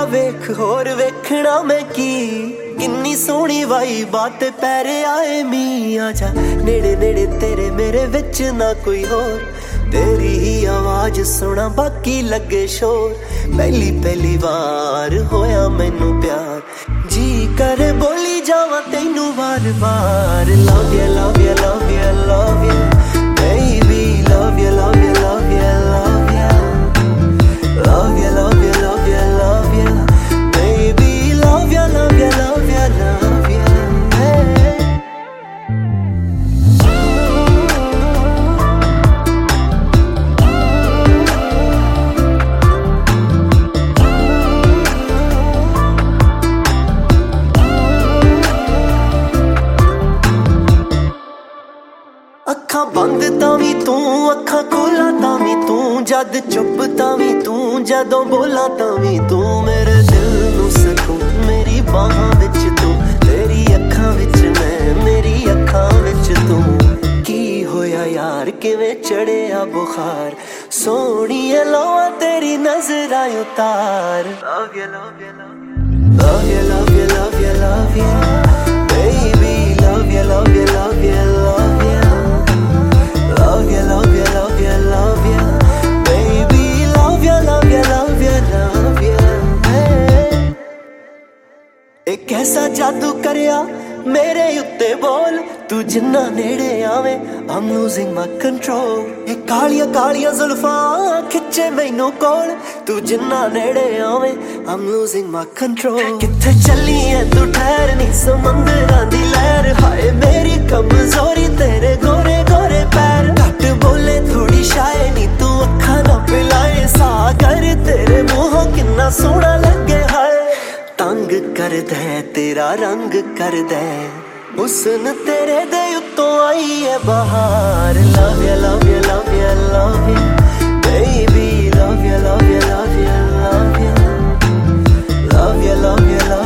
वेख होर वेखना मैं की किन्नी सोहनी वाई बात पैरे आए मी आजा नेड़े नेड़े तेरे मेरे विच ना कोई होर तेरी ही आवाज सुना बाकी लगे शोर पहली पहली बार होया मैनू प्यार जी करे बोली जावा तैनू बार बार love you love you love you love you baby love you love you love you love you love you love you love you love you baby love you love you love you love you hey. अखां बंद तावी तू अखां खोला तावी तू जद चुप तावी तू जदों बोला तावी तू मेरे दिल नू सकून मेरी बाहां विच तू तेरी अखां विच मैं मेरी अखां विच तू की होया यार किवें चढ़िया बुखार सोहणीए लोआ तेरी नजरां उतार love you love you love you love you love you love you love you baby love you love you love you love you love you love you love you love you baby love you love you love you love you hey. एक ऐसा जादू करिया मेरे उत्ते बोल तू जिन्ना नेड़े आवे I'm losing my control ये कालिया कालिया जुल्फां खिच्चे मैनू कोल तू जिन्ना नेड़े आवे I'm losing my control किथे चली है तू ठहर नी समंदरां दी लहर हाय मेरी कमजोरी तेरे गोरे गोरे पैर घट बोले थोड़ी शायनी तू अखा ना पिलाए सागर तेरे मुंहों किन्ना सोहना लगे हाय तंग कर दे तेरा रंग कर दे हुस्न तेरे दे उत्तों आई है बहार love you love you love you love you baby love you love you love you love you love you love you love